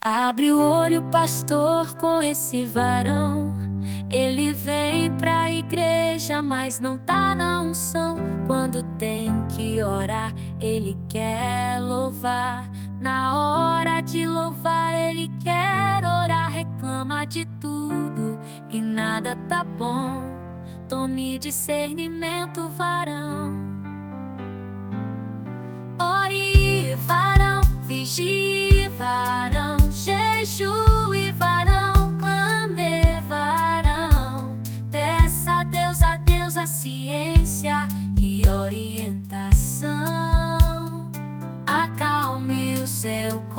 Abre o olho, pastor, com esse varão. Ele vem pra igreja, mas não tá na unção. Quando tem que orar, ele quer louvar. Na hora de louvar, ele quer orar. Reclama de tudo e nada tá bom. Tome discernimento, varão. Ore, varão, vigie, varão, jejue, varão, clame, varão. Peça a Deus a ciência e orientação. Acalme o seu